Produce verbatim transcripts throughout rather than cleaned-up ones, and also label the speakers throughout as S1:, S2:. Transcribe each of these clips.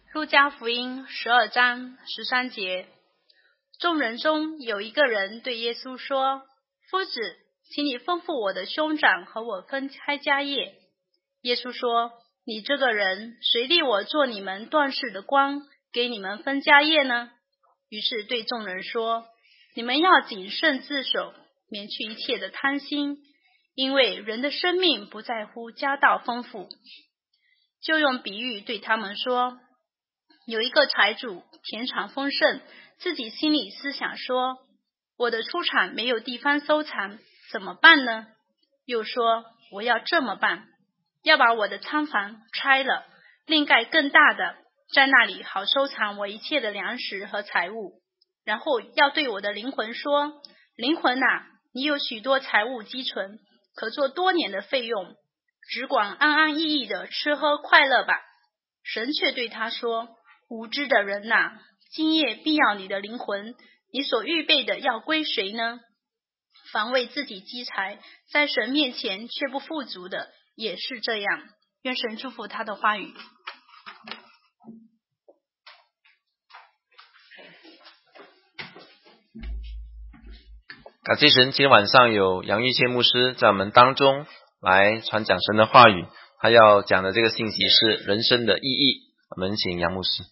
S1: 路加福音十二章十三节，众人中有一个人对耶稣说：夫子，请你吩咐我的兄长和我分开家业。耶稣说：你这个人，谁立我做你们断事的官，给你们分家业呢？于是对众人说：你们要谨慎自守，免去一切的贪心，因为人的生命不在乎家道丰富。就用比喻对他们说，有一个财主，田产丰盛，自己心里思想说，我的出产没有地方收藏，怎么办呢？又说，我要这么办，要把我的仓房拆了，另盖更大的，在那里好收藏我一切的粮食和财物。然后要对我的灵魂说，灵魂啊，你有许多财物积存，可做多年的费用，只管安安逸逸的吃喝快乐吧。神却对他说，无知的人啊，今夜必要你的灵魂，你所预备的要归谁呢？凡为自己积财，在神面前却不富足的，也是这样。愿神祝福他的话语。
S2: 感谢神，今天晚上有杨玉谦牧师在我们当中来传讲神的话语，他要讲的这个信息是人生的意义。我们请杨牧师。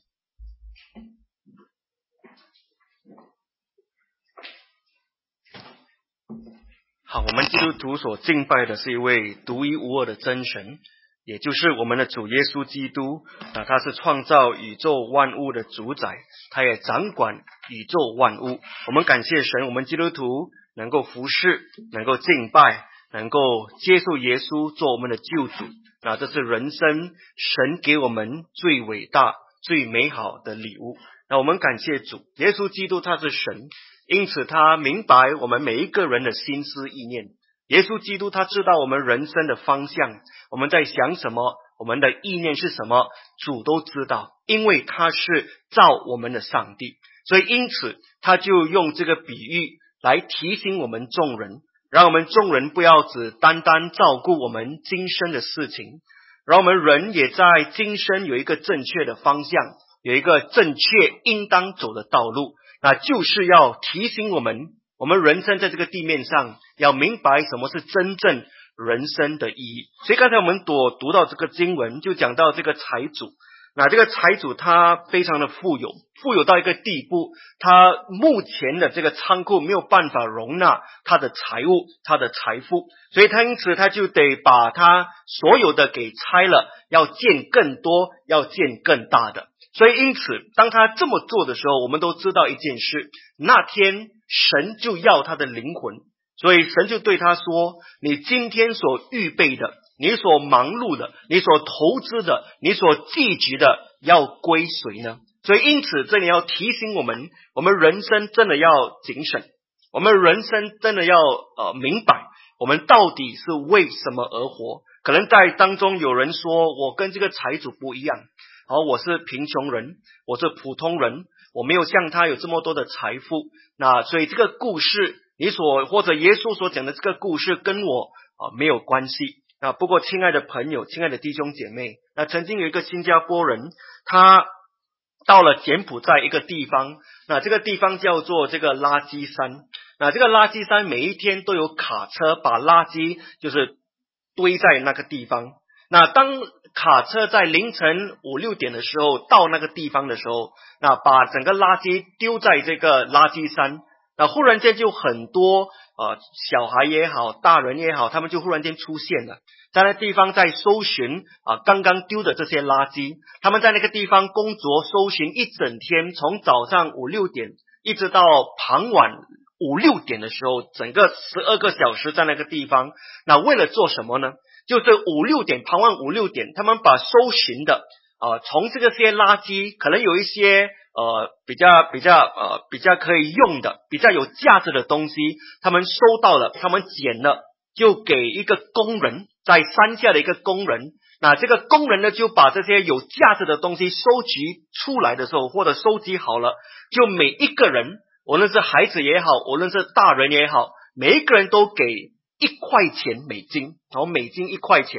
S3: 好，我们基督徒所敬拜的是一位独一无二的真神，也就是我们的主耶稣基督。那他是创造宇宙万物的主宰，他也掌管宇宙万物。我们感谢神，我们基督徒能够服侍，能够敬拜，能够接受耶稣做我们的救主。那这是人生神给我们最伟大最美好的礼物。那我们感谢主，耶稣基督他是神，因此他明白我们每一个人的心思意念。耶稣基督他知道我们人生的方向，我们在想什么，我们的意念是什么，主都知道，因为他是造我们的上帝。所以因此他就用这个比喻来提醒我们众人，让我们众人不要只单单照顾我们今生的事情，让我们人也在今生有一个正确的方向，有一个正确应当走的道路。那就是要提醒我们，我们人生在这个地面上要明白什么是真正人生的意义。所以刚才我们所读到这个经文，就讲到这个财主。那这个财主他非常的富有，富有到一个地步，他目前的这个仓库没有办法容纳他的财物，他的财富，所以他因此他就得把他所有的给拆了，要建更多，要建更大的。所以因此当他这么做的时候，我们都知道一件事，那天神就要他的灵魂。所以神就对他说，你今天所预备的，你所忙碌的，你所投资的，你所积集的，要归谁呢？所以因此这里要提醒我们，我们人生真的要谨慎，我们人生真的要呃明白我们到底是为什么而活。可能在当中有人说，我跟这个财主不一样，好，我是贫穷人，我是普通人，我没有像他有这么多的财富。那所以这个故事你所或者耶稣所讲的这个故事跟我啊没有关系。那不过亲爱的朋友，亲爱的弟兄姐妹，那曾经有一个新加坡人，他到了柬埔寨一个地方，那这个地方叫做这个垃圾山。那这个垃圾山每一天都有卡车把垃圾就是堆在那个地方。那当卡车在凌晨五六点的时候到那个地方的时候，那把整个垃圾丢在这个垃圾山，那忽然间就很多呃小孩也好，大人也好，他们就忽然间出现了，在那地方在搜寻啊、呃、刚刚丢的这些垃圾。他们在那个地方工作搜寻一整天，从早上五六点一直到傍晚五六点的时候，整个十二个小时在那个地方。那为了做什么呢？就是五六点傍晚五六点，他们把搜寻的呃从这个些垃圾，可能有一些呃比较比较呃比较可以用的，比较有价值的东西，他们收到了，他们捡了，就给一个工人，在山下的一个工人。那这个工人呢，就把这些有价值的东西收集出来的时候，或者收集好了，就每一个人，无论是孩子也好，无论是大人也好，每一个人都给一块钱美金，然后美金一块钱。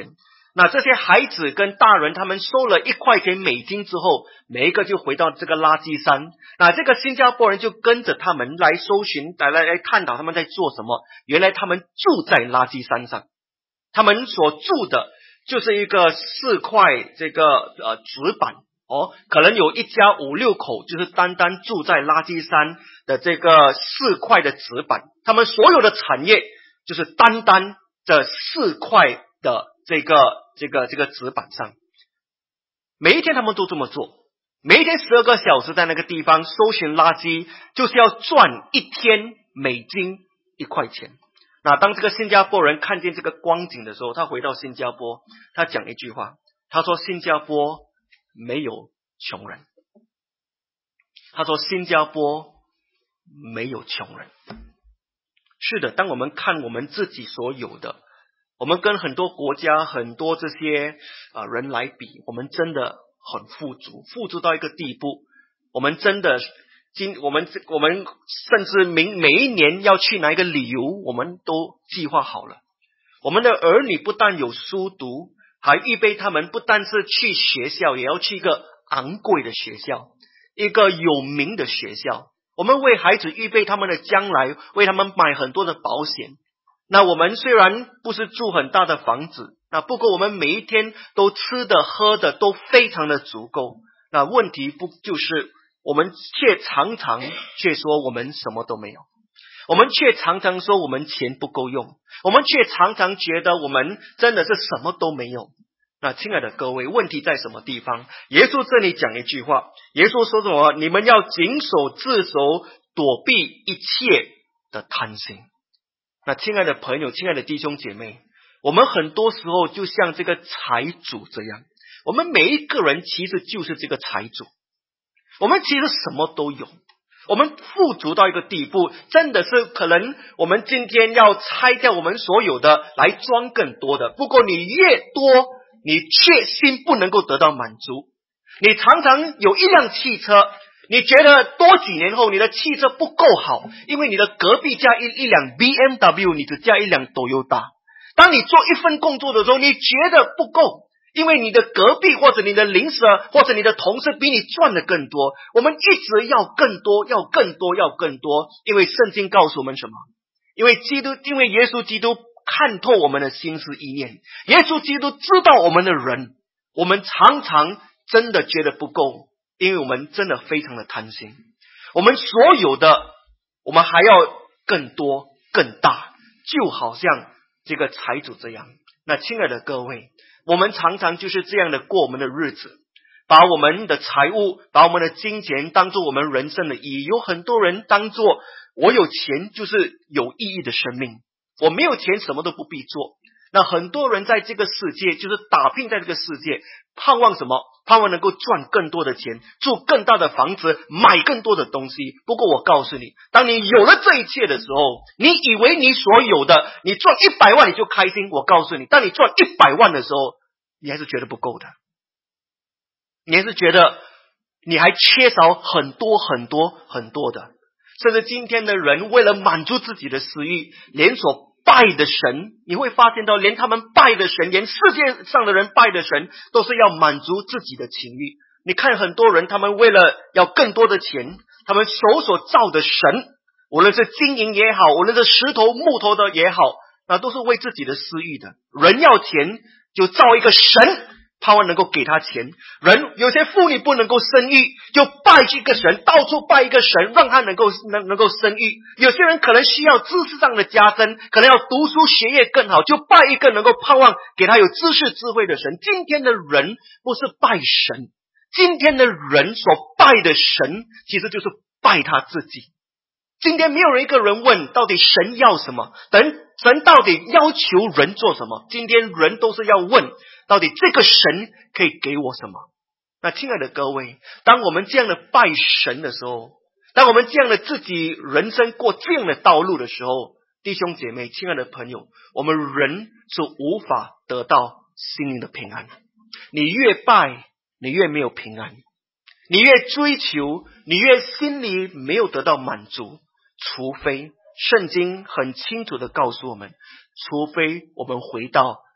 S3: 那这些孩子跟大人他们收了一块钱美金之后，每一个就回到这个垃圾山。那这个新加坡人就跟着他们来搜寻，来来来探讨他们在做什么。原来他们住在垃圾山上，他们所住的就是一个四块这个呃纸板哦，可能有一家五六口，就是单单住在垃圾山的这个四块的纸板，他们所有的产业就是单单这四块的这个这个这个纸板上。每一天他们都这么做，每一天十二个小时在那个地方搜寻垃圾，就是要赚一天美金一块钱。那当这个新加坡人看见这个光景的时候，他回到新加坡，他讲一句话，他说新加坡没有穷人。他说新加坡没有穷人。是的，当我们看我们自己所有的，我们跟很多国家很多这些、呃、人来比，我们真的很富足，富足到一个地步，我们真的今我们我们甚至每每一年要去哪一个旅游，我们都计划好了。我们的儿女不但有书读，还预备他们不但是去学校，也要去一个昂贵的学校，一个有名的学校。我们为孩子预备他们的将来，为他们买很多的保险。那我们虽然不是住很大的房子，那不过我们每一天都吃的喝的都非常的足够。那问题不就是我们却常常却说我们什么都没有，我们却常常说我们钱不够用，我们却常常觉得我们真的是什么都没有。那亲爱的各位，问题在什么地方？耶稣这里讲一句话，耶稣说什么？你们要谨守自守，躲避一切的贪心。那亲爱的朋友，亲爱的弟兄姐妹，我们很多时候就像这个财主这样，我们每一个人其实就是这个财主，我们其实什么都有，我们富足到一个地步，真的是可能我们今天要拆掉我们所有的来装更多的。不过你越多，你确信不能够得到满足。你常常有一辆汽车，你觉得多几年后你的汽车不够好，因为你的隔壁加一一辆 B M W， 你只加一辆 Toyota。 当你做一份工作的时候，你觉得不够，因为你的隔壁或者你的邻舍或者你的同事比你赚的更多。我们一直要更多，要更多，要更多，因为圣经告诉我们什么？因为基督，因为耶稣基督看透我们的心思意念，耶稣基督知道我们的人，我们常常真的觉得不够，因为我们真的非常的贪心，我们所有的我们还要更多更大，就好像这个财主这样。那亲爱的各位，我们常常就是这样的过我们的日子，把我们的财物，把我们的金钱当作我们人生的意义。有很多人当作我有钱就是有意义的生命，我没有钱什么都不必做。那很多人在这个世界就是打拼在这个世界，盼望什么？盼望能够赚更多的钱，住更大的房子，买更多的东西。不过我告诉你，当你有了这一切的时候，你以为你所有的，你赚一百万你就开心。我告诉你，当你赚一百万的时候，你还是觉得不够的，你还是觉得你还缺少很多很多很多的。甚至今天的人为了满足自己的私欲，连所拜的神，你会发现到连他们拜的神，连世界上的人拜的神，都是要满足自己的情欲。你看很多人，他们为了要更多的钱，他们手所造的神，无论是金银也好，无论是石头木头的也好，那都是为自己的私欲的。人要钱就造一个神，盼望能够给他钱。人有些妇女不能够生育，就拜一个神，到处拜一个神，让他能够能能够生育。有些人可能需要知识上的加深，可能要读书学业更好，就拜一个能够盼望给他有知识智慧的神。今天的人不是拜神，今天的人所拜的神其实就是拜他自己。今天没有人一个人问到底神要什么，等神到底要求人做什么。今天人都是要问到底这个神可以给我什么。那亲爱的各位，当我们这样的拜神的时候，当我们这样的自己人生过这样的道路的时候，弟兄姐妹，亲爱的朋友，我们人是无法得到心灵的平安。你越拜，你越没有平安，你越追求，你越心里没有得到满足，除非圣经很清楚的告诉我们，除非我们回到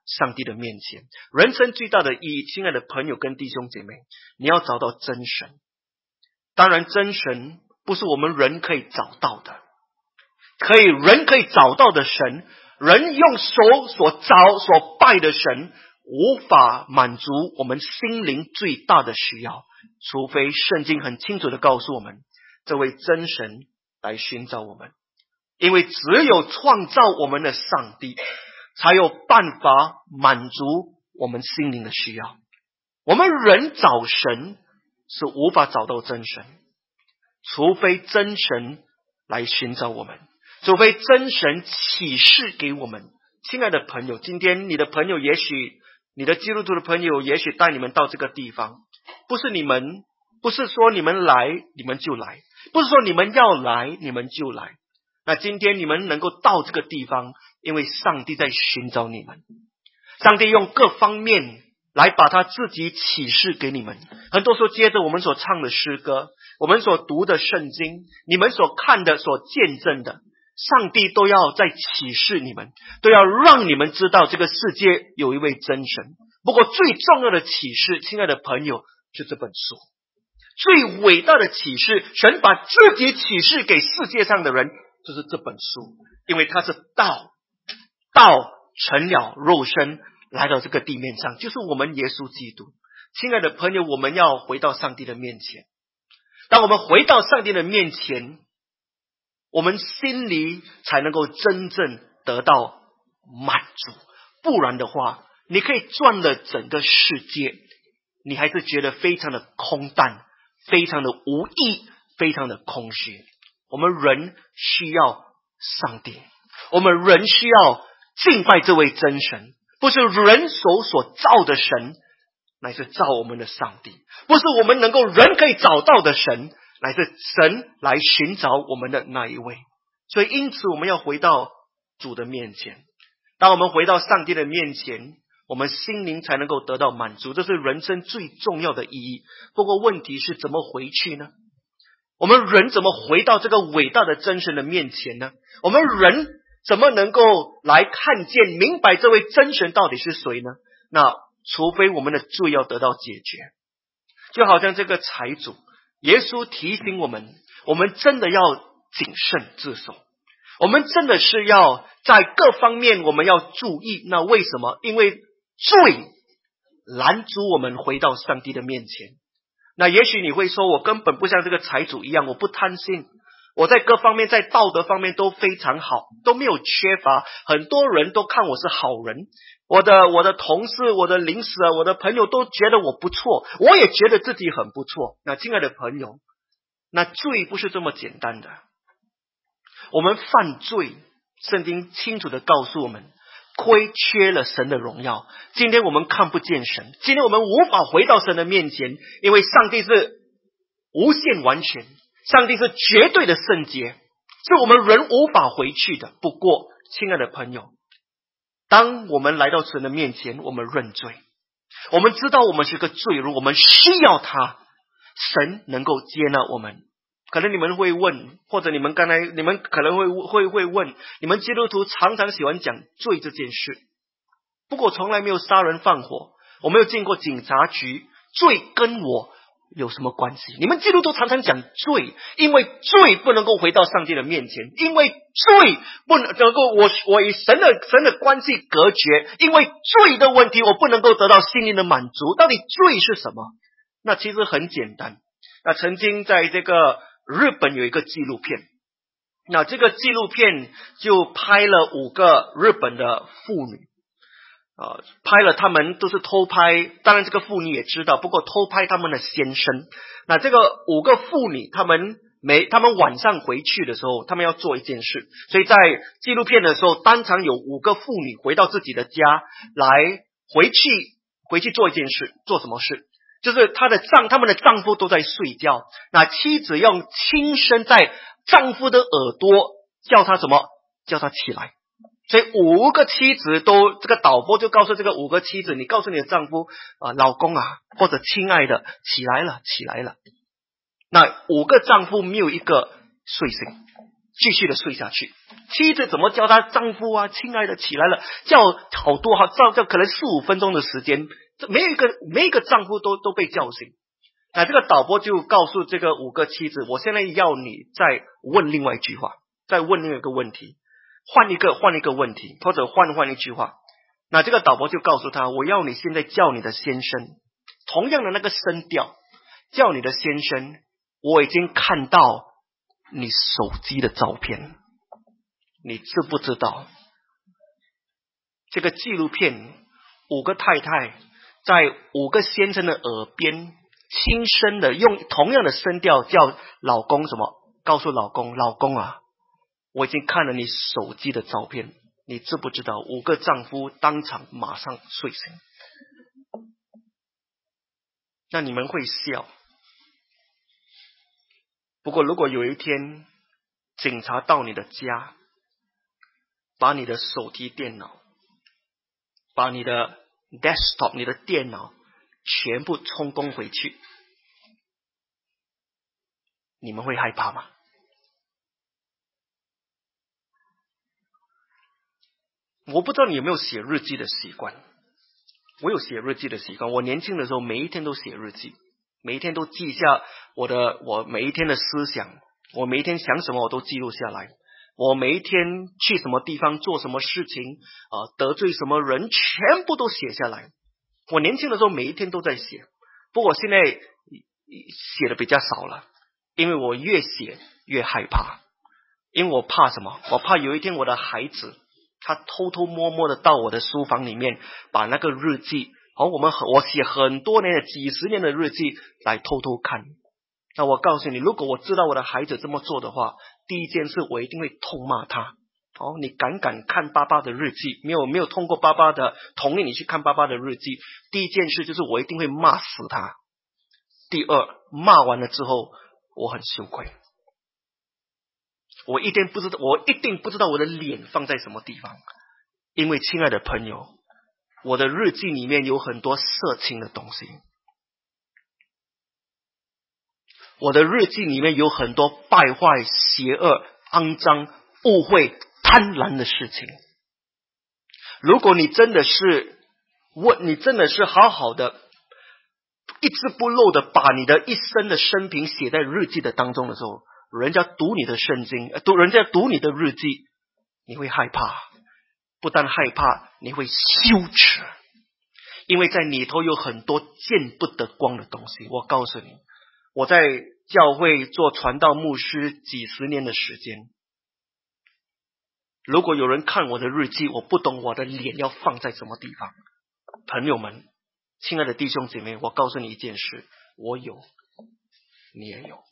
S3: 上帝的面前。人生最大的意义，亲爱的朋友跟弟兄姐妹，你要找到真神。当然真神不是我们人可以找到的，可以人可以找到的神，人用手所找所拜的神，无法满足我们心灵最大的需要，除非圣经很清楚的告诉我们，这位真神来寻找我们。因为只有创造我们的上帝，才有办法满足我们心灵的需要。我们人找神是无法找到真神，除非真神来寻找我们，除非真神启示给我们。亲爱的朋友，今天你的朋友也许你的基督徒的朋友也许带你们到这个地方，不是你们不是说你们来你们就来，不是说你们要来你们就来。那今天你们能够到这个地方，因为上帝在寻找你们，上帝用各方面来把他自己启示给你们。很多时候接着我们所唱的诗歌，我们所读的圣经，你们所看的所见证的，上帝都要在启示你们，都要让你们知道这个世界有一位真神。不过最重要的启示，亲爱的朋友，是这本书。最伟大的启示，神把自己启示给世界上的人，就是这本书。因为它是道，道成了肉身来到这个地面上，就是我们耶稣基督。亲爱的朋友，我们要回到上帝的面前。当我们回到上帝的面前，我们心里才能够真正得到满足。不然的话，你可以赚了整个世界，你还是觉得非常的空淡，非常的无益，非常的空虚。我们人需要上帝，我们人需要敬拜这位真神，不是人手所造的神，乃是造我们的上帝，不是我们能够人可以找到的神，乃是神来寻找我们的那一位。所以因此我们要回到主的面前。当我们回到上帝的面前，我们心灵才能够得到满足，这是人生最重要的意义。不过问题是怎么回去呢？我们人怎么回到这个伟大的真神的面前呢？我们人怎么能够来看见明白这位真神到底是谁呢？那除非我们的罪要得到解决。就好像这个财主，耶稣提醒我们，我们真的要谨慎自守，我们真的是要在各方面我们要注意。那为什么？因为罪拦阻我们回到上帝的面前。那也许你会说，我根本不像这个财主一样，我不贪心，我在各方面在道德方面都非常好，都没有缺乏，很多人都看我是好人，我的我的同事，我的邻舍，我的朋友都觉得我不错，我也觉得自己很不错。那亲爱的朋友，那罪不是这么简单的。我们犯罪，圣经清楚的告诉我们，亏缺了神的荣耀。今天我们看不见神，今天我们无法回到神的面前，因为上帝是无限完全，上帝是绝对的圣洁，是我们人无法回去的。不过亲爱的朋友，当我们来到神的面前，我们认罪，我们知道我们是个罪人，我们需要他，神能够接纳我们。可能你们会问，或者你们刚才你们可能会会会问，你们基督徒常常喜欢讲罪这件事，不过从来没有杀人放火，我没有进过警察局，罪跟我有什么关系？你们基督徒常常讲罪，因为罪不能够回到上帝的面前，因为罪不能够我我与神的神的关系隔绝，因为罪的问题我不能够得到心灵的满足。到底罪是什么？那其实很简单。那曾经在这个日本有一个纪录片，那这个纪录片就拍了五个日本的妇女，呃，拍了他们都是偷拍，当然这个妇女也知道，不过偷拍他们的先生。那这个五个妇女，他们每他们晚上回去的时候，他们要做一件事，所以在纪录片的时候，当场有五个妇女回到自己的家来回去回去做一件事。做什么事？就是他的丈他们的丈夫都在睡觉，那妻子用轻声在丈夫的耳朵叫他什么？叫他起来。所以五个妻子都，这个导播就告诉这个五个妻子，你告诉你的丈夫啊、呃，老公啊，或者亲爱的，起来了，起来了。那五个丈夫没有一个睡醒， 继续的睡下去。妻子怎么叫她丈夫啊，亲爱的起来了，叫好多好叫叫可能四五分钟的时间，没有一个没有一个丈夫都都被叫醒。那这个导播就告诉这个五个妻子，我现在要你再问另外一句话，再问另外一个问题，换一个换一个问题，或者换换一句话。那这个导播就告诉他，我要你现在叫你的先生，同样的那个声调，叫你的先生，我已经看到你手机的照片，你知不知道？这个纪录片，五个太太在五个先生的耳边轻声的用同样的声调叫老公什么？告诉老公，老公啊，我已经看了你手机的照片，你知不知道？五个丈夫当场马上睡醒。那你们会笑，不过如果有一天警察到你的家，把你的手提电脑，把你的 desktop 你的电脑全部充公回去，你们会害怕吗？我不知道你有没有写日记的习惯。我有写日记的习惯，我年轻的时候每一天都写日记，每一天都记下我的我每一天的思想，我每一天想什么我都记录下来，我每一天去什么地方做什么事情啊、呃，得罪什么人全部都写下来。我年轻的时候每一天都在写，不过我现在写的比较少了，因为我越写越害怕。因为我怕什么？我怕有一天我的孩子他偷偷摸摸的到我的书房里面，把那个日记，好，我们我写很多年的几十年的日记来偷偷看。那我告诉你，如果我知道我的孩子这么做的话，第一件事我一定会痛骂他。哦，你敢敢看爸爸的日记？没有没有通过爸爸的同意你去看爸爸的日记，第一件事就是我一定会骂死他。第二，骂完了之后我很羞愧。我一定不知道，我一定不知道我的脸放在什么地方，因为亲爱的朋友，我的日记里面有很多色情的东西，我的日记里面有很多败坏、邪恶、肮脏、误会、贪婪的事情。如果你真的是问，你真的是好好的一字不漏的把你的一生的生平写在日记的当中的时候，人家读你的圣经，读人家读你的日记，你会害怕，不但害怕，你会羞耻，因为在里头有很多见不得光的东西。我告诉你，我在教会做传道牧师几十年的时间，如果有人看我的日记，我不懂我的脸要放在什么地方。朋友们，亲爱的弟兄姐妹，我告诉你一件事，我有，你也有。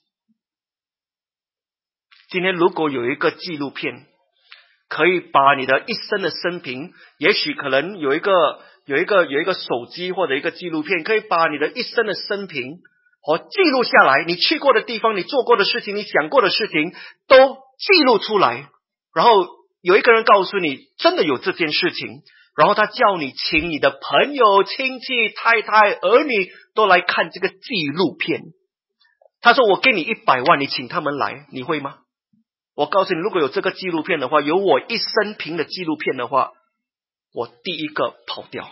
S3: 今天如果有一个纪录片可以把你的一生的生平，也许可能有一个有一个有一个手机或者一个纪录片可以把你的一生的生平和记录下来，你去过的地方，你做过的事情，你想过的事情都记录出来，然后有一个人告诉你真的有这件事情，然后他叫你请你的朋友、亲戚、太太、儿女都来看这个纪录片，他说我给你一百万，你请他们来，你会吗？我告诉你，如果有这个纪录片的话，有我一生平的纪录片的话，我第一个跑掉。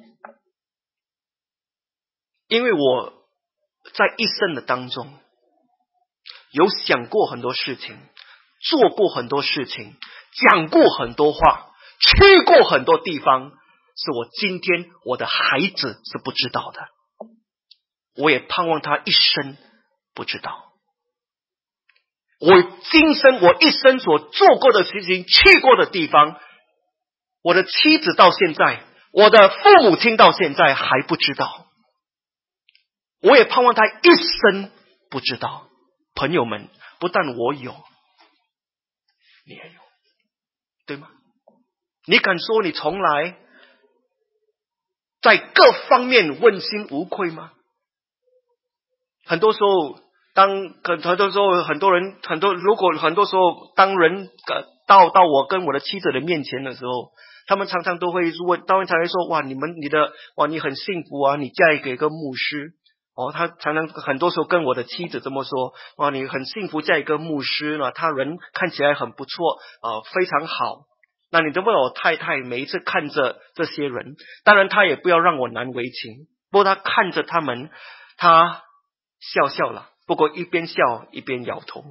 S3: 因为我在一生的当中有想过很多事情，做过很多事情，讲过很多话，去过很多地方，是我今天我的孩子是不知道的，我也盼望他一生不知道。我今生我一生所做过的事情，去过的地方，我的妻子到现在，我的父母亲到现在还不知道，我也盼望他一生不知道。朋友们，不但我有，你也有，对吗？你敢说你从来在各方面问心无愧吗？很多时候当很多时候很多人很多如果很多时候当人到到我跟我的妻子的面前的时候，他们常常都会问，他们常常说，哇，你们你的哇你很幸福啊，你嫁给一个牧师哦，他常常很多时候跟我的妻子这么说：哦，你很幸福嫁一个牧师呢，他人看起来很不错啊、呃，非常好。那你都问我太太每一次看着这些人，当然他也不要让我难为情，不过他看着他们，他笑笑了，不过一边笑一边摇头。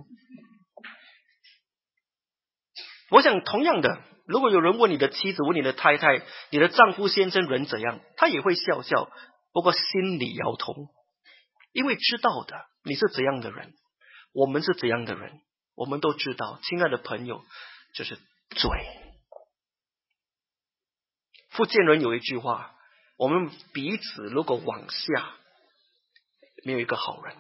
S3: 我想同样的，如果有人问你的妻子，问你的太太，你的丈夫先生人怎样，他也会笑笑，不过心里摇头，因为知道的你是怎样的人，我们是怎样的人，我们都知道。亲爱的朋友，就是罪。福建人有一句话，我们彼此如果往下，没有一个好人。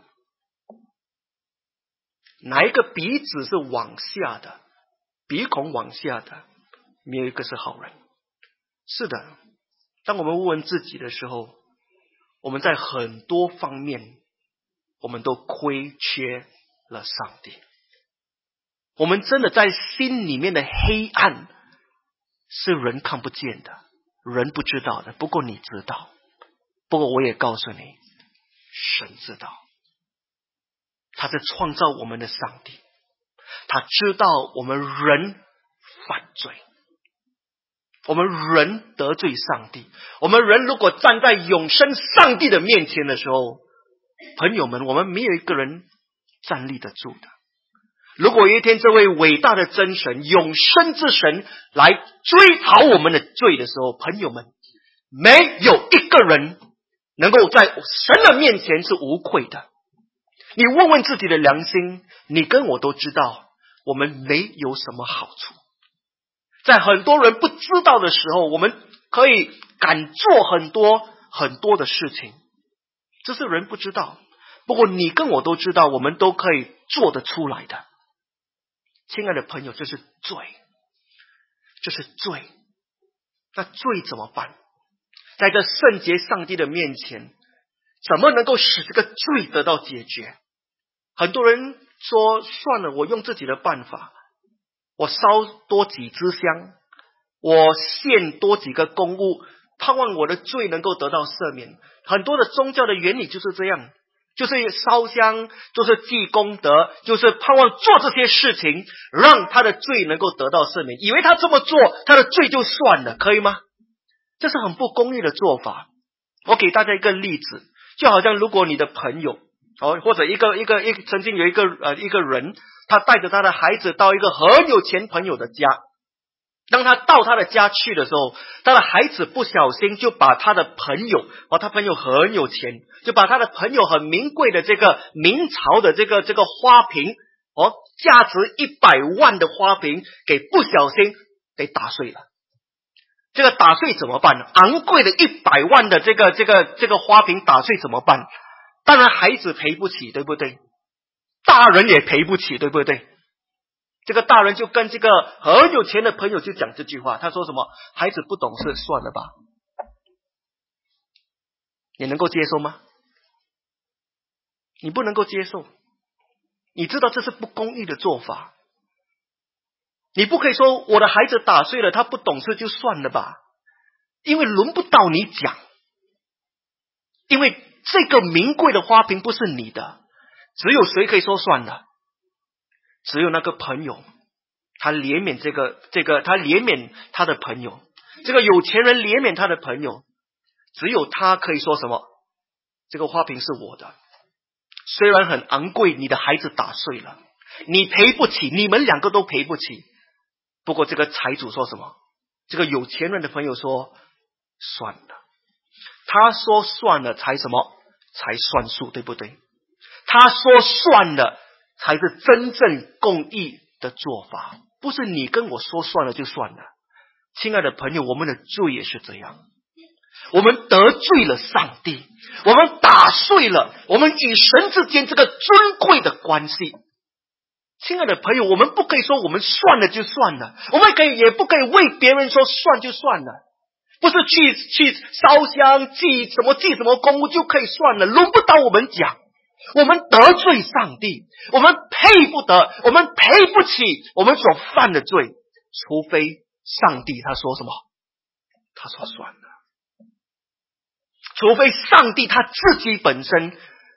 S3: 哪一个鼻子是往下的，鼻孔往下的，没有一个是好人。是的，当我们问自己的时候，我们在很多方面我们都亏缺了上帝。我们真的在心里面的黑暗是人看不见的，人不知道的，不过你知道。不过我也告诉你，神知道。他是创造我们的上帝，他知道我们人犯罪，我们人得罪上帝。我们人如果站在永生上帝的面前的时候，朋友们，我们没有一个人站立得住的。如果有一天这位伟大的真神，永生之神来追讨我们的罪的时候，朋友们，没有一个人能够在神的面前是无愧的。你问问自己的良心，你跟我都知道我们没有什么好处。在很多人不知道的时候，我们可以敢做很多很多的事情，这是人不知道。不过你跟我都知道，我们都可以做得出来的。亲爱的朋友，这是罪，这是罪。那罪怎么办？在这圣洁上帝的面前，怎么能够使这个罪得到解决？很多人说，算了，我用自己的办法，我烧多几支香，我献多几个公物，盼望我的罪能够得到赦免。很多的宗教的原理就是这样，就是烧香，就是积功德，就是盼望做这些事情，让他的罪能够得到赦免，以为他这么做，他的罪就算了，可以吗？这是很不公义的做法。我给大家一个例子，就好像如果你的朋友哦，或者一个一个一个曾经有一个呃一个人，他带着他的孩子到一个很有钱朋友的家，当他到他的家去的时候，他的孩子不小心就把他的朋友哦，他朋友很有钱，就把他的朋友很名贵的这个明朝的这个这个花瓶哦，价值一百万的花瓶给不小心给打碎了。这个打碎怎么办呢？昂贵的一百万的这个这个这个花瓶打碎怎么办？当然孩子赔不起，对不对？大人也赔不起，对不对？这个大人就跟这个很有钱的朋友就讲这句话，他说什么？孩子不懂事，算了吧。你能够接受吗？你不能够接受。你知道这是不公义的做法。你不可以说我的孩子打碎了，他不懂事就算了吧，因为轮不到你讲。因为这个名贵的花瓶不是你的，只有谁可以说算了？只有那个朋友，他怜悯这个这个，他怜悯他的朋友，这个有钱人怜悯他的朋友，只有他可以说什么？这个花瓶是我的，虽然很昂贵，你的孩子打碎了，你赔不起，你们两个都赔不起。不过这个财主说什么？这个有钱人的朋友说算了，他说算了才什么？才算数，对不对？他说算了才是真正公义的做法，不是你跟我说算了就算了。亲爱的朋友，我们的罪也是这样，我们得罪了上帝，我们打碎了我们与神之间这个尊贵的关系。亲爱的朋友，我们不可以说我们算了就算了，我们可以也不可以为别人说算就算了，不是去去烧香祭什么祭什么公物就可以算了，轮不到我们讲。我们得罪上帝，我们配不得，我们赔不起我们所犯的罪，除非上帝他说什么？他说算了。除非上帝他自己本身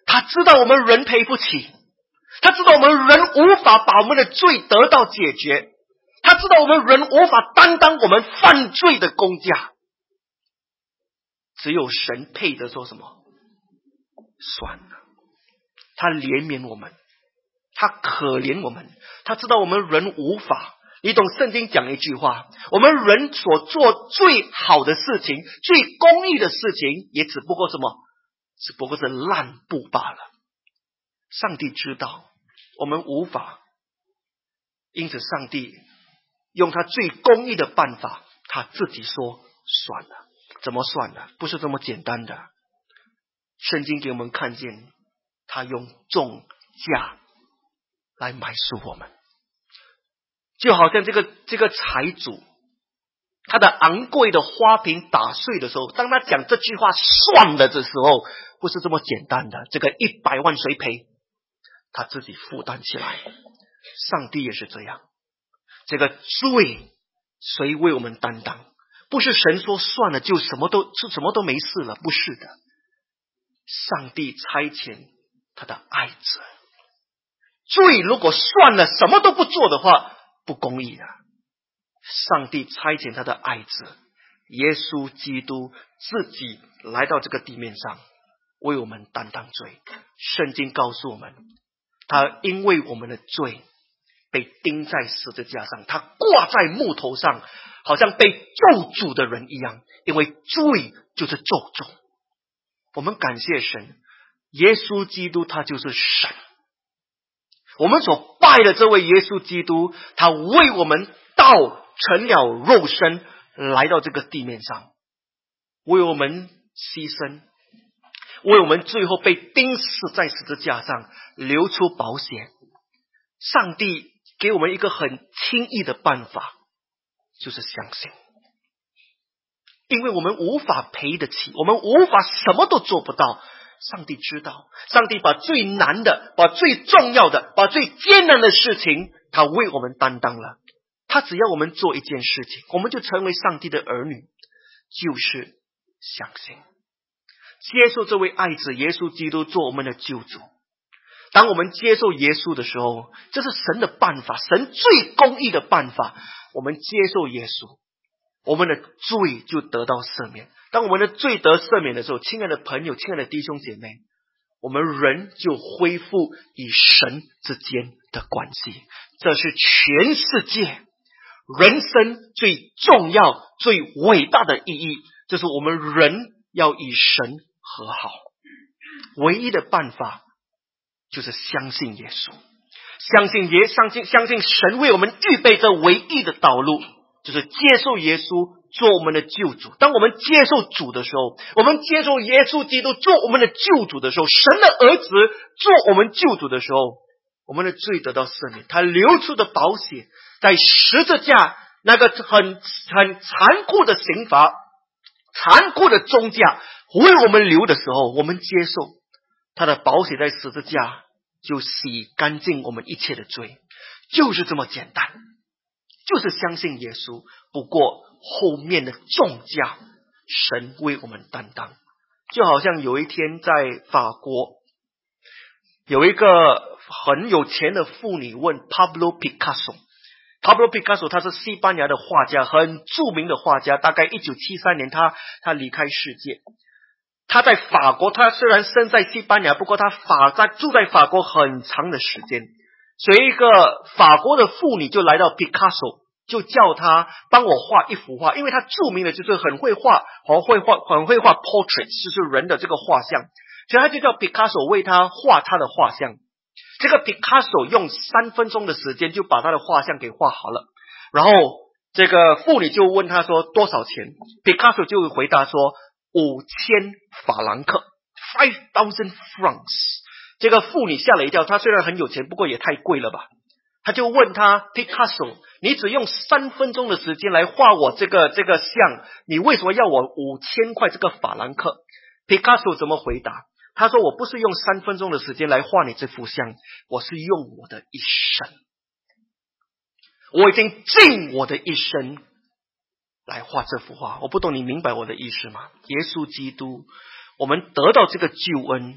S3: 他知道我们人赔不起，他知道我们人无法把我们的罪得到解决，他知道我们人无法担当我们犯罪的工价。只有神配得说什么？算了，他怜悯我们，他可怜我们，他知道我们人无法。你懂圣经讲一句话，我们人所做最好的事情，最公义的事情，也只不过什么？只不过是烂布罢了。上帝知道我们无法，因此上帝用他最公义的办法，他自己说算了。怎么算了？不是这么简单的。圣经给我们看见，他用重价来买赎我们，就好像这个这个财主，他的昂贵的花瓶打碎的时候，当他讲这句话算了的时候，不是这么简单的。这个一百万谁赔？他自己负担起来。上帝也是这样，这个罪谁为我们担当？不是神说算了就什么都什么都没事了，不是的。上帝差遣他的爱子，罪如果算了什么都不做的话，不公义的。上帝差遣他的爱子耶稣基督自己来到这个地面上，为我们担当罪。圣经告诉我们，他因为我们的罪被钉在十字架上，他挂在木头上，好像被咒诅的人一样，因为罪就是咒诅。我们感谢神，耶稣基督他就是神。我们所拜的这位耶稣基督，他为我们道成了肉身，来到这个地面上，为我们牺牲，为我们最后被钉死在十字架上，流出宝血。上帝给我们一个很轻易的办法，就是相信。因为我们无法赔得起，我们无法什么都做不到。上帝知道，上帝把最难的，把最重要的，把最艰难的事情，他为我们担当了。他只要我们做一件事情，我们就成为上帝的儿女，就是相信，接受这位爱子耶稣基督做我们的救主。当我们接受耶稣的时候，这是神的办法，神最公义的办法。我们接受耶稣，我们的罪就得到赦免。当我们的罪得赦免的时候，亲爱的朋友，亲爱的弟兄姐妹，我们人就恢复与神之间的关系。这是全世界人生最重要最伟大的意义，就是我们人要与神和好。唯一的办法就是相信耶稣，相信耶相信相信神为我们预备这唯一的道路，就是接受耶稣做我们的救主。当我们接受主的时候，我们接受耶稣基督做我们的救主的时候，神的儿子做我们救主的时候，我们的罪得到赦免。他流出的宝血在十字架那个很很残酷的刑罚，残酷的重价为我们流的时候，我们接受他的宝血在十字架就洗干净我们一切的罪，就是这么简单，就是相信耶稣。不过后面的重价神为我们担当。就好像有一天在法国，有一个很有钱的妇女问 Pablo Picasso， Pablo Picasso 他是西班牙的画家，很著名的画家，大概一九七三年他他离开世界。他在法国，他虽然生在西班牙，不过他法在住在法国很长的时间，所以一个法国的妇女就来到 Picasso， 就叫他帮我画一幅画，因为他著名的就是很会画，很会画很会画 portraits， 就是人的这个画像，所以他就叫 Picasso 为他画他的画像。这个 Picasso 用三分钟的时间就把他的画像给画好了，然后这个妇女就问他说多少钱， Picasso 就回答说五千法兰克 five thousand francs。 这个妇女吓了一跳，她虽然很有钱，不过也太贵了吧。她就问他 Picasso， 你只用三分钟的时间来画我这个这个像，你为什么要我五千块这个法兰克？ Picasso 怎么回答？他说我不是用三分钟的时间来画你这幅像，我是用我的一生，我已经尽我的一生来画这幅画。我不懂你明白我的意思吗？耶稣基督，我们得到这个救恩，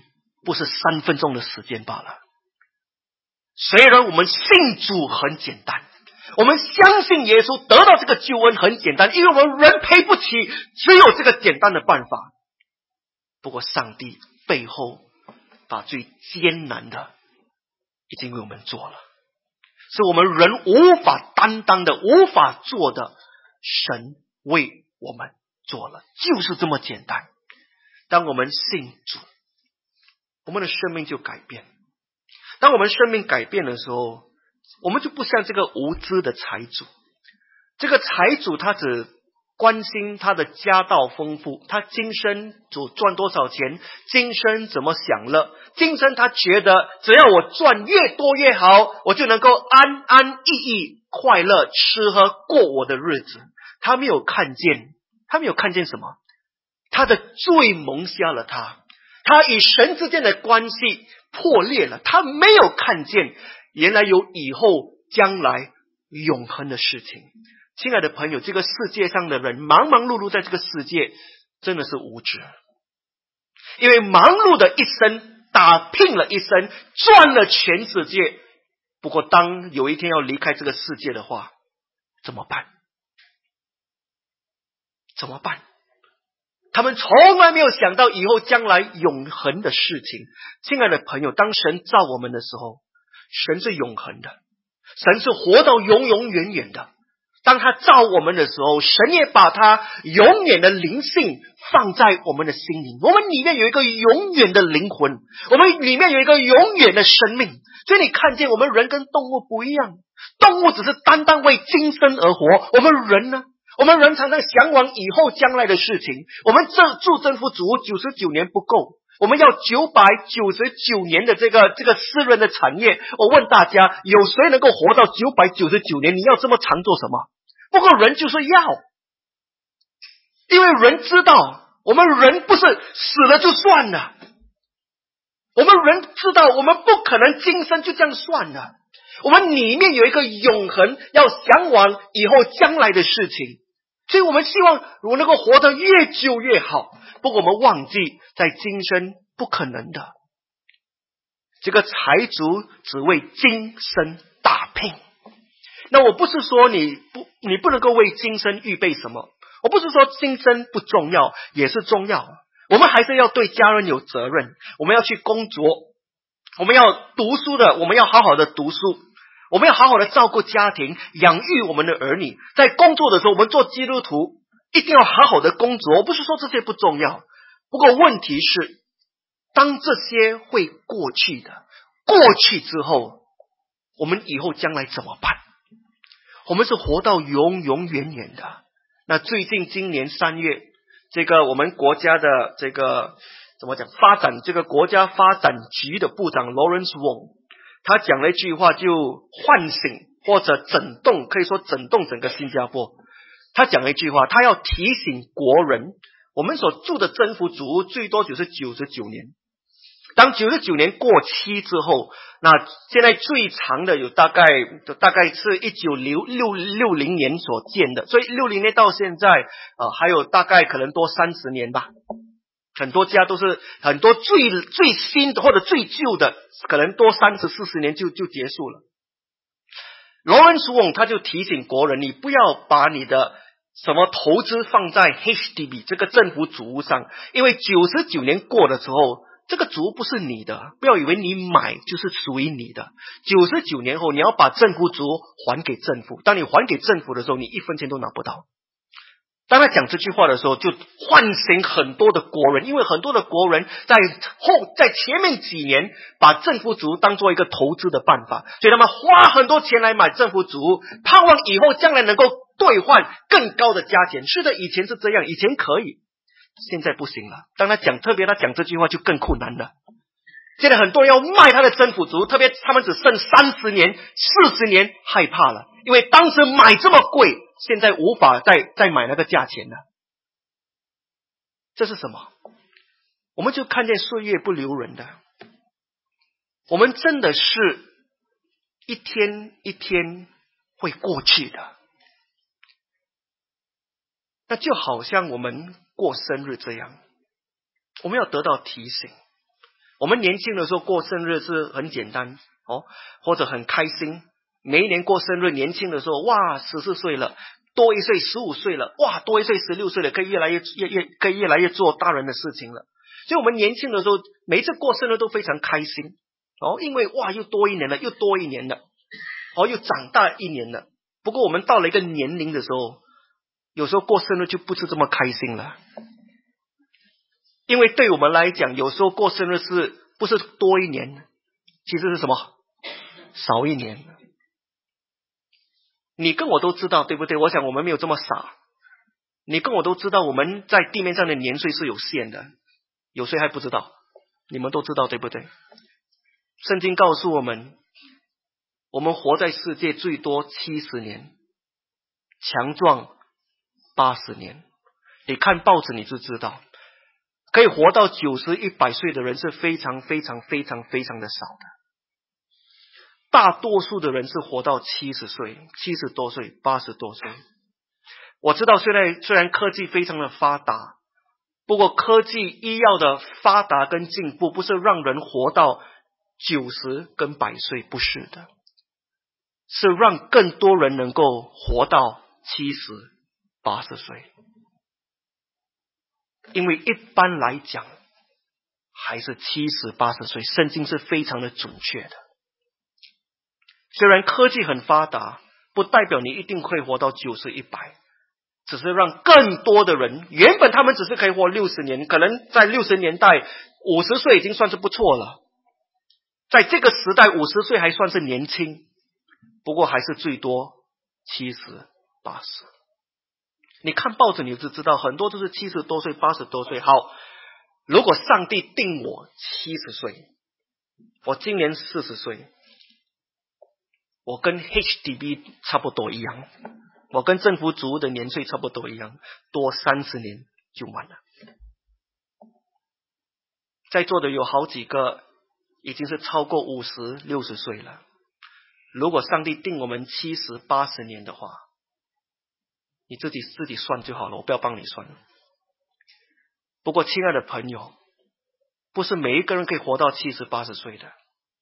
S3: 不是三分钟的时间罢了。虽然我们信主很简单，我们相信耶稣得到这个救恩很简单，因为我们人赔不起，只有这个简单的办法。不过上帝背后把最艰难的已经为我们做了，是我们人无法担当的，无法做的，神为我们做了，就是这么简单。当我们信主，我们的生命就改变。当我们生命改变的时候，我们就不像这个无知的财主。这个财主他只关心他的家道丰富，他今生主赚多少钱，今生怎么享乐，今生他觉得只要我赚越多越好，我就能够安安逸逸快乐吃喝过我的日子。他没有看见，他没有看见什么？他的罪蒙瞎了他，他与神之间的关系破裂了，他没有看见原来有以后将来永恒的事情。亲爱的朋友，这个世界上的人忙忙碌碌在这个世界真的是无知，因为忙碌的一生，打拼了一生，赚了全世界，不过当有一天要离开这个世界的话，怎么办？怎么办？他们从来没有想到以后将来永恒的事情。亲爱的朋友，当神造我们的时候，神是永恒的，神是活到永永远远的。当他造我们的时候，神也把他永远的灵性放在我们的心里，我们里面有一个永远的灵魂，我们里面有一个永远的生命。所以你看见我们人跟动物不一样，动物只是单单为今生而活，我们人呢？我们人常常向往以后将来的事情。我们这住征服主九十九年不够，我们要九百九十九年的这个这个私人的产业。我问大家，有谁能够活到九百九十九年？你要这么长做什么？不过人就是要，因为人知道，我们人不是死了就算了，我们人知道我们不可能今生就这样算了，我们里面有一个永恒，要向往以后将来的事情。所以我们希望如果能够活得越久越好，不过我们忘记在今生不可能的。这个财主只为今生打拼。那我不是说你不你不能够为今生预备什么，我不是说今生不重要，也是重要。我们还是要对家人有责任，我们要去工作，我们要读书的，我们要好好的读书，我们要好好的照顾家庭，养育我们的儿女。在工作的时候，我们做基督徒一定要好好的工作。我不是说这些不重要，不过问题是，当这些会过去的，过去之后，我们以后将来怎么办？我们是活到永永远远的。那最近今年三月，这个我们国家的这个怎么讲发展这个国家发展局的部长 Lawrence Wong， 他讲了一句话，就唤醒或者整动，可以说整动整个新加坡。他讲了一句话，他要提醒国人，我们所住的征服主最多就是九十九年。当九十九年过期之后，那现在最长的有大概大概是一九六零年所建的，所以六零年到现在呃还有大概可能多三十年吧。很多家都是很多最最新的或者最旧的，可能多三十四十年就就结束了。Lawrence Wong 他就提醒国人，你不要把你的什么投资放在 H D B 这个政府主屋上，因为九十九年过的时候，这个主屋不是你的，不要以为你买就是属于你的。九十九年后，你要把政府主屋还给政府。当你还给政府的时候，你一分钱都拿不到。当他讲这句话的时候，就唤醒很多的国人，因为很多的国人在后在前面几年把政府主屋当做一个投资的办法，所以他们花很多钱来买政府主屋，盼望以后将来能够兑换更高的价钱。是的，以前是这样，以前可以，现在不行了。当他讲，特别他讲这句话就更困难了。现在很多人要卖他的政府主屋，特别他们只剩三十年、四十年，害怕了，因为当时买这么贵，现在无法再再买那个价钱了。这是什么？我们就看见岁月不留人的，我们真的是一天一天会过去的。那就好像我们过生日这样，我们要得到提醒。 我们年轻的时候过生日是很简单哦，或者很开心。每一年过生日，年轻的时候，哇，十四岁了，多一岁十五岁了，哇，多一岁十六岁了，可以越来越越越可以越来越做大人的事情了。所以我们年轻的时候，每一次过生日都非常开心哦，因为哇，又多一年了，又多一年了，哦，又长大一年了。不过我们到了一个年龄的时候，有时候过生日就不是这么开心了，因为对我们来讲，有时候过生日是不是多一年，其实是什么？少一年。你跟我都知道，对不对？我想我们没有这么傻。你跟我都知道，我们在地面上的年岁是有限的，有谁还不知道？你们都知道，对不对？圣经告诉我们，我们活在世界最多七十年，强壮八十年。你看报纸你就知道，可以活到九十、一百岁的人是非常非常非常非常的少的。大多数的人是活到七十岁、七十多岁、八十多岁。我知道，虽然虽然科技非常的发达，不过科技医药的发达跟进步，不是让人活到九十跟百岁，不是的，是让更多人能够活到七十、八十岁。因为一般来讲，还是七十、八十岁，圣经是非常的准确的。虽然科技很发达，不代表你一定会活到九十、一百，只是让更多的人，原本他们只是可以活六十年，可能在六十年代五十岁已经算是不错了，在这个时代五十岁还算是年轻，不过还是最多七十、八十。你看报纸你就知道，很多都是七十多岁、八十多岁。好，如果上帝定我七十岁，我今年四十岁，我跟 H D B 差不多一样，我跟政府主的年岁差不多一样，多三十年就满了。在座的有好几个已经是超过五十、六十岁了。如果上帝定我们七十、八十年的话，你自己自己算就好了，我不要帮你算。不过，亲爱的朋友，不是每一个人可以活到七十、八十岁的。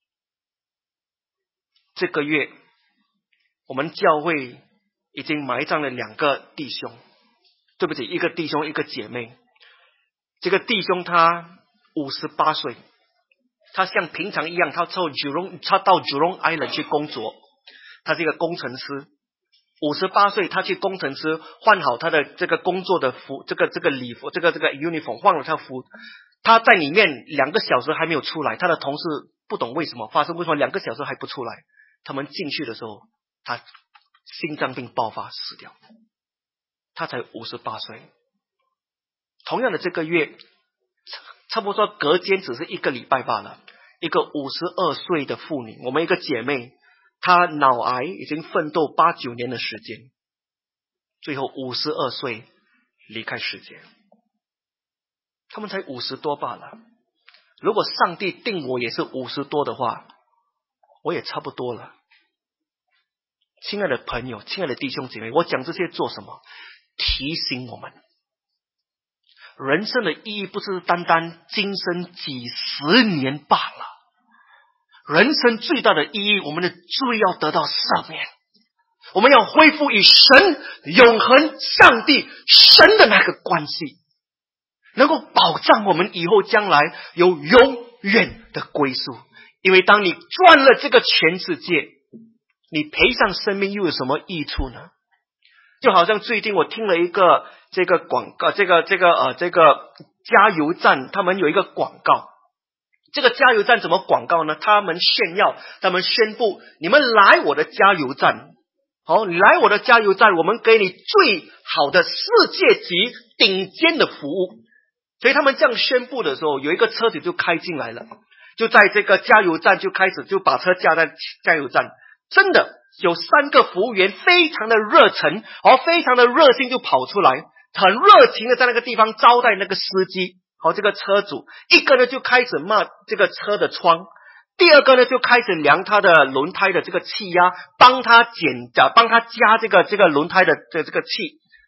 S3: 这个月，我们教会已经埋葬了两个弟兄，对不起，一个弟兄，一个姐妹。这个弟兄他五十八岁，他像平常一样，他到 Jurong， 他到 Jurong Island 去工作，他是一个工程师。五十八岁，他去工程师换好他的这个工作的服，这个这个礼服，这个这个 uniform 换了他服，他在里面两个小时还没有出来，他的同事不懂为什么发生，为什么两个小时还不出来？他们进去的时候，他心脏病爆发死掉，他才五十八岁。同样的这个月，差不多隔间只是一个礼拜罢了，一个五十二岁的妇女，我们一个姐妹，她脑癌已经奋斗八九年的时间，最后五十二岁离开世界。他们才五十多罢了。如果上帝定我也是五十多的话，我也差不多了。亲爱的朋友，亲爱的弟兄姐妹，我讲这些做什么？提醒我们，人生的意义不是单单今生几十年罢了。人生最大的意义，我们的罪要得到赦免，我们要恢复与神永恒上帝神的那个关系，能够保障我们以后将来有永远的归宿。因为当你赚了这个全世界，你赔上生命又有什么益处呢？就好像最近我听了一个这个广告，这个这个呃这个加油站，他们有一个广告。这个加油站怎么广告呢？他们炫耀，他们宣布，你们来我的加油站，好，你来我的加油站，我们给你最好的世界级顶尖的服务。所以他们这样宣布的时候，有一个车子就开进来了，就在这个加油站就开始就把车架在加油站，真的有三个服务员非常的热忱，哦，非常的热心就跑出来，很热情的在那个地方招待那个司机。好，这个车主一个呢就开始骂这个车的窗，第二个呢就开始量他的轮胎的这个气压，帮他减加帮他加这个这个轮胎的这这个气。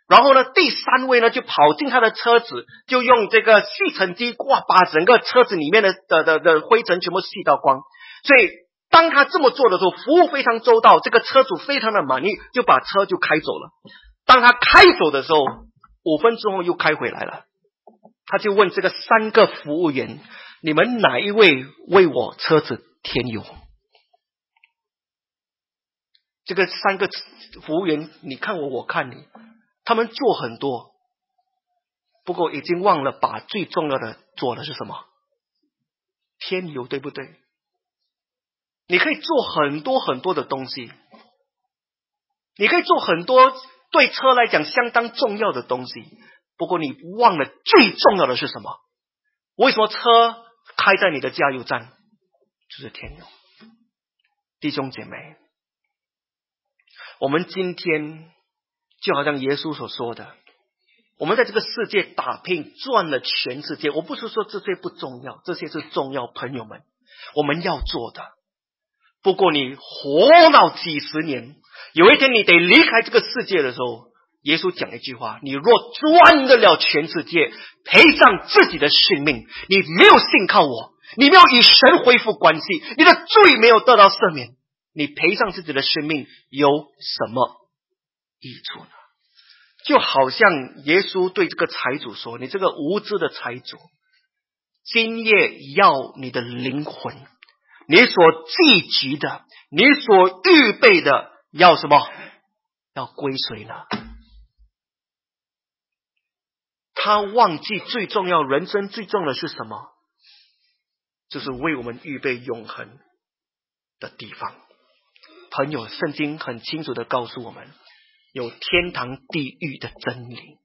S3: 然后呢，第三位呢就跑进他的车子，就用这个吸尘机哇，把整个车子里面的的的的灰尘全部吸到光。所以当他这么做的时候，服务非常周到，这个车主非常的满意，就把车就开走了。当他开走的时候，五分之后又开回来了，他就问这个三个服务员，你们哪一位为我车子添油？这个三个服务员，你看我，我看你，他们做很多，不过已经忘了把最重要的做的是什么？添油，对不对？你可以做很多很多的东西，你可以做很多对车来讲相当重要的东西，不过你忘了最重要的是什么？为什么车开在你的加油站？就是添油。弟兄姐妹，我们今天就好像耶稣所说的，我们在这个世界打拼赚了全世界，我不是说这些不重要，这些是重要，朋友们，我们要做的。不过你活到几十年，有一天你得离开这个世界的时候，耶稣讲一句话，你若赚得了全世界，赔上自己的性命，你没有信靠我，你没有与神恢复关系，你的罪没有得到赦免，你赔上自己的生命有什么益处呢？就好像耶稣对这个财主说，你这个无知的财主，今夜要你的灵魂，你所积集的，你所预备的，要什么？要归谁呢？他忘记最重要，人生最重要的是什么？就是为我们预备永恒的地方。朋友，圣经很清楚的告诉我们，有天堂地狱的真理。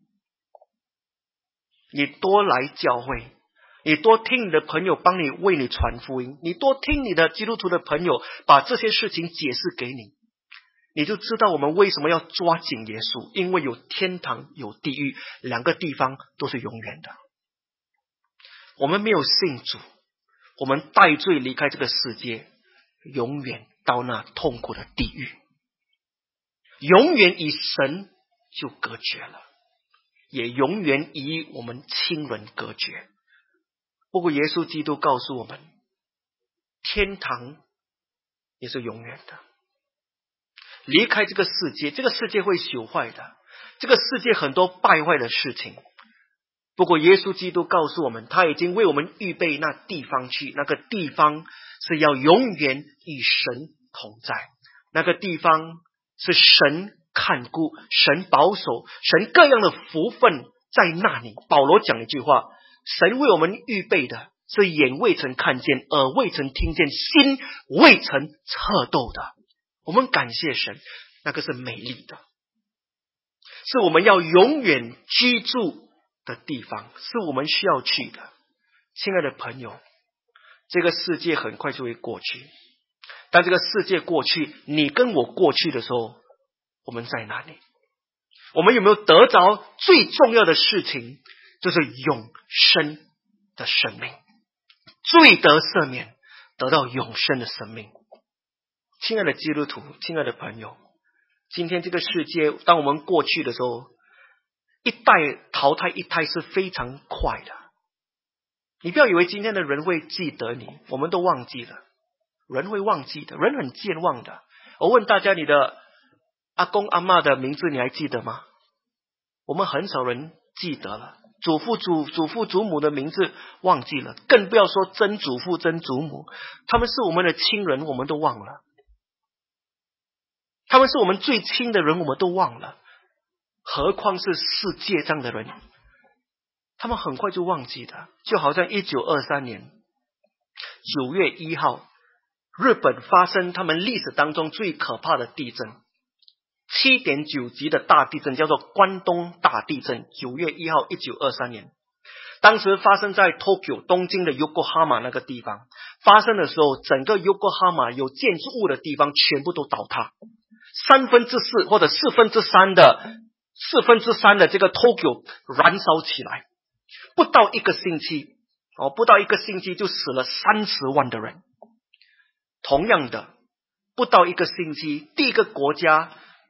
S3: 你多来教会，你多听你的朋友帮你为你传福音，你多听你的基督徒的朋友把这些事情解释给你，你就知道我们为什么要抓紧耶稣，因为有天堂有地狱，两个地方都是永远的。我们没有信主，我们带罪离开这个世界，永远到那痛苦的地狱，永远与神就隔绝了，也永远与我们亲人隔绝。不过耶稣基督告诉我们，天堂也是永远的。离开这个世界，这个世界会朽坏的，这个世界很多败坏的事情。不过耶稣基督告诉我们，他已经为我们预备那地方去，那个地方是要永远与神同在，那个地方是神看顾，神保守，神各样的福分在那里。保罗讲一句话，神为我们预备的是眼未曾看见，耳未曾听见，心未曾测度的。我们感谢神，那个是美丽的，是我们要永远居住的地方，是我们需要去的。亲爱的朋友，这个世界很快就会过去，但这个世界过去，你跟我过去的时候，我们在哪里？我们有没有得着最重要的事情，就是永生的生命，罪得赦免，得到永生的生命。亲爱的基督徒，亲爱的朋友，今天这个世界当我们过去的时候，一代淘汰一代是非常快的。你不要以为今天的人会记得你，我们都忘记了，人会忘记的，人很健忘的。我问大家，你的阿公阿嬷的名字你还记得吗？我们很少人记得了。祖父祖祖父祖母的名字忘记了，更不要说曾祖父曾祖母，他们是我们的亲人，我们都忘了。他们是我们最亲的人，我们都忘了，何况是世界上的人，他们很快就忘记的。就好像一九二三年九月一号，日本发生他们历史当中最可怕的地震，七点九级的大地震，叫做关东大地震。九月一号一九二三年，当时发生在 Tokyo 东京的 Yokohama 那个地方。发生的时候，整个 Yokohama 有建筑物的地方全部都倒塌，三分之四或者四分之三的四分之三的这个 Tokyo 燃烧起来，不到一个星期哦，不到一个星期就死了三十万的人。同样的，不到一个星期，第一个国家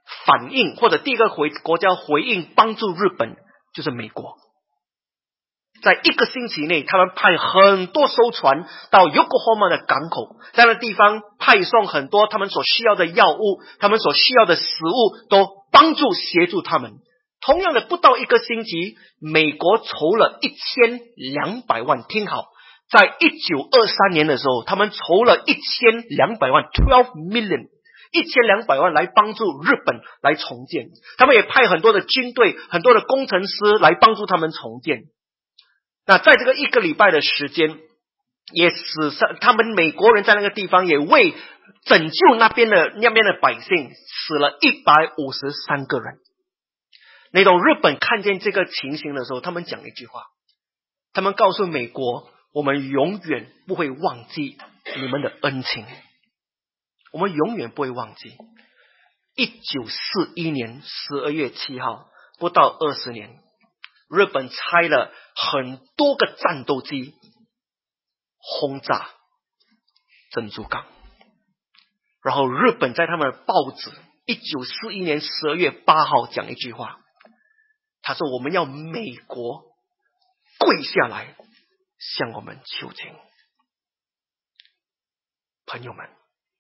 S3: 反应或者第一个回国家回应帮助日本就是美国。在一个星期内，他们派很多艘船到 Yokohama 的港口，在那地方派送很多他们所需要的药物，他们所需要的食物，都帮助协助他们。同样的，不到一个星期，美国筹了一千两百万，听好，在一九二三年的时候，他们筹了一千两百万 twelve million， 一千两百万来帮助日本来重建。他们也派很多的军队，很多的工程师来帮助他们重建。那在这个一个礼拜的时间，也死上他们美国人在那个地方也为拯救那边的那边的百姓死了一百五十三个人。那种日本看见这个情形的时候，他们讲一句话，他们告诉美国，我们永远不会忘记你们的恩情，我们永远不会忘记。一九四一年十二月七号，不到二十年，日本拆了很多个战斗机轰炸珍珠港，然后日本在他们的报纸一九四一年十二月八号讲一句话，他说我们要美国跪下来向我们求情。朋友们，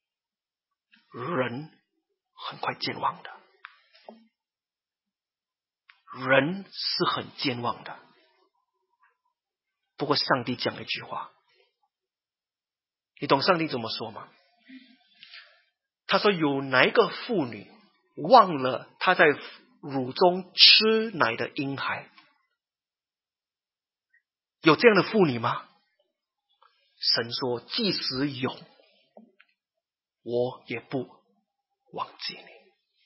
S3: 人很快健忘的，人是很健忘的。不过上帝讲了一句话，你懂上帝怎么说吗？他说有哪一个妇女忘了她在乳中吃奶的婴孩？有这样的妇女吗？神说即使有，我也不忘记你。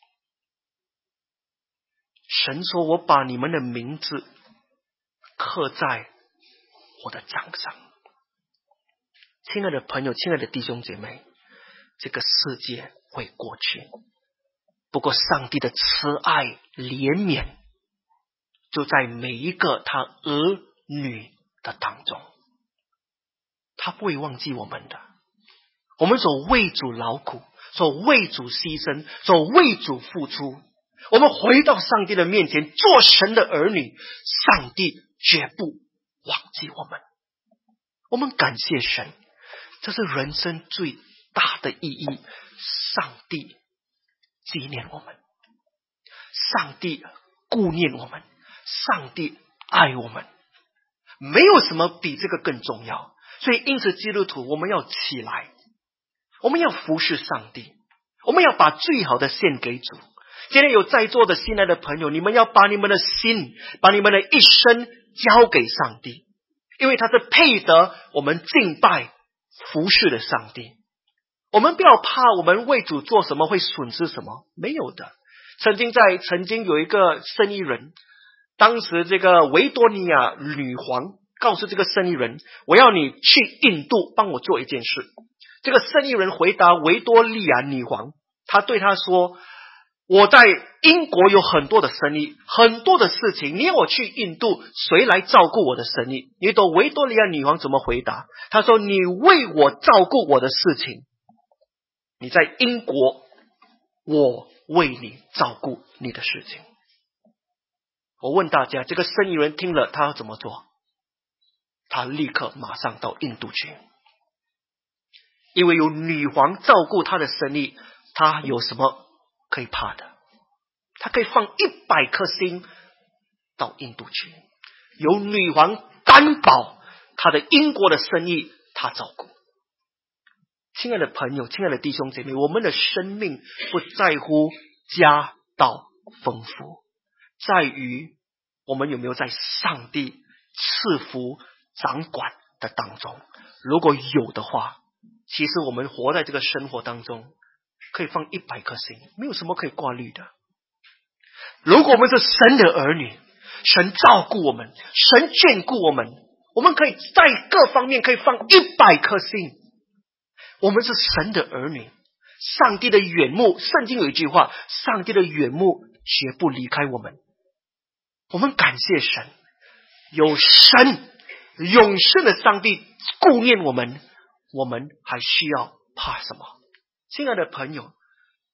S3: 神说我把你们的名字刻在我的掌上。亲爱的朋友，亲爱的弟兄姐妹，这个世界会过去，不过上帝的慈爱怜悯就在每一个他儿女的当中，他不会忘记我们的。我们所为主劳苦，所为主牺牲，所为主付出，我们回到上帝的面前做神的儿女，上帝绝不忘记我们。我们感谢神，这是人生最大的意义。上帝纪念我们，上帝顾念我们，上帝爱我们，没有什么比这个更重要。所以因此基督徒，我们要起来，我们要服侍上帝，我们要把最好的献给主。今天有在座的新来的朋友，你们要把你们的心，把你们的一生交给上帝，因为他是配得我们敬拜服侍的上帝。我们不要怕我们为主做什么会损失什么，没有的。曾经在曾经有一个生意人，当时这个维多利亚女皇告诉这个生意人，我要你去印度帮我做一件事。这个生意人回答维多利亚女皇，他对他说，我在英国有很多的生意，很多的事情，你要我去印度，谁来照顾我的生意？你懂维多利亚女皇怎么回答？他说，你为我照顾我的事情，你在英国，我为你照顾你的事情。我问大家，这个生意人听了他要怎么做？他立刻马上到印度去，因为有女皇照顾他的生意，他有什么可以怕的？他可以放一百颗心到印度去，有女皇担保他的英国的生意他照顾。亲爱的朋友，亲爱的弟兄姐妹，我们的生命不在乎家道丰富，在于我们有没有在上帝赐福掌管的当中。如果有的话，其实我们活在这个生活当中可以放一百颗心，没有什么可以挂虑的。如果我们是神的儿女，神照顾我们，神眷顾我们，我们可以在各方面可以放一百颗心。我们是神的儿女，上帝的眼目，圣经有一句话，上帝的眼目绝不离开我们。我们感谢神，有神永生的上帝顾念我们，我们还需要怕什么？亲爱的朋友，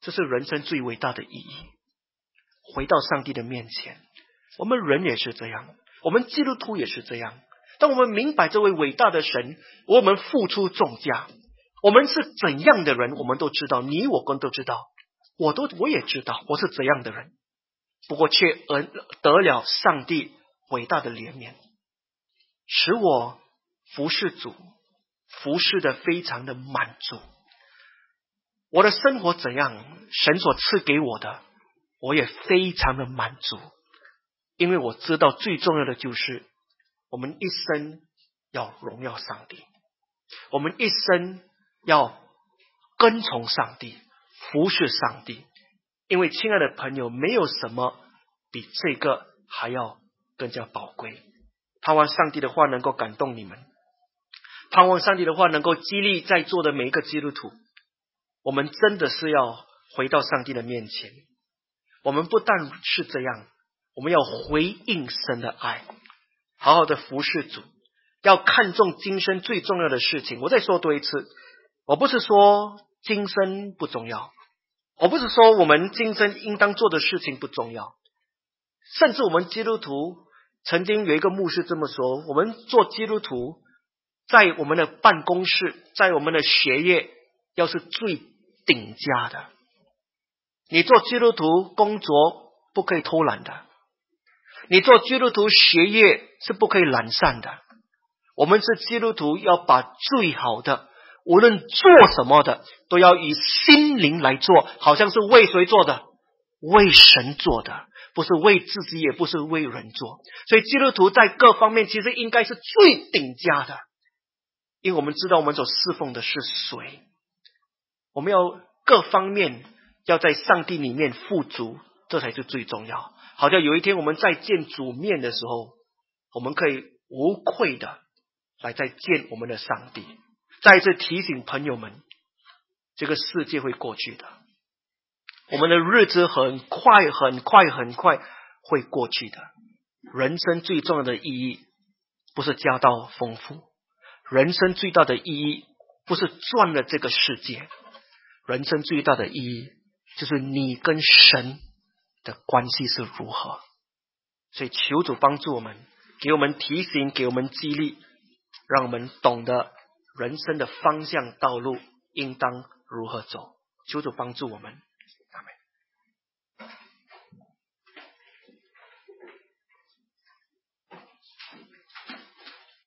S3: 这是人生最伟大的意义。回到上帝的面前，我们人也是这样，我们基督徒也是这样。当我们明白这位伟大的神，我们付出重价，我们是怎样的人，我们都知道，你我跟都知道，我都我也知道我是怎样的人，不过却得了上帝伟大的怜悯，使我服侍主，服侍的非常的满足。我的生活怎样，神所赐给我的，我也非常的满足，因为我知道最重要的就是我们一生要荣耀上帝，我们一生要跟从上帝，服侍上帝。因为亲爱的朋友，没有什么比这个还要更加宝贵。盼望上帝的话能够感动你们，盼望上帝的话能够激励在座的每一个基督徒。我们真的是要回到上帝的面前，我们不但是这样，我们要回应神的爱，好好的服侍主，要看重今生最重要的事情。我再说多一次，我不是说今生不重要，我不是说我们今生应当做的事情不重要，甚至我们基督徒曾经有一个牧师这么说，我们做基督徒在我们的办公室，在我们的学业要是最顶佳的。你做基督徒工作不可以偷懒的，你做基督徒学业是不可以懒散的。我们是基督徒，要把最好的，无论做什么的都要以心灵来做，好像是为谁做的？为神做的，不是为自己，也不是为人做。所以基督徒在各方面其实应该是最顶佳的，因为我们知道我们所侍奉的是谁，我们要各方面要在上帝里面富足，这才是最重要。好像有一天我们在见主面的时候，我们可以无愧的来再见我们的上帝。再一次提醒朋友们，这个世界会过去的，我们的日子很快很快很快会过去的。人生最重要的意义不是家道丰富，人生最大的意义不是赚了这个世界，人生最大的意义就是你跟神的关系是如何。所以求主帮助我们，给我们提醒，给我们激励，让我们懂得人生的方向道路应当如何走。求主帮助我们。